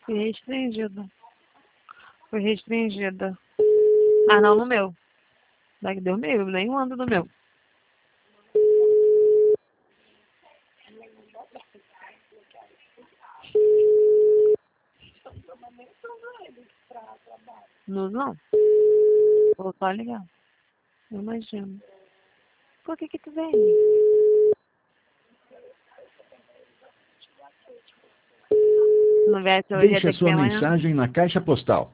Foi restringida. Foi restringida. Ah, não, no meu. Daqui deu meu, nem ando no meu. Não. Vou só ligar. Eu imagino. Por que tu vem? Não viesse hoje, ia Deixe a ter que vir sua amanhã. mensagem na caixa postal.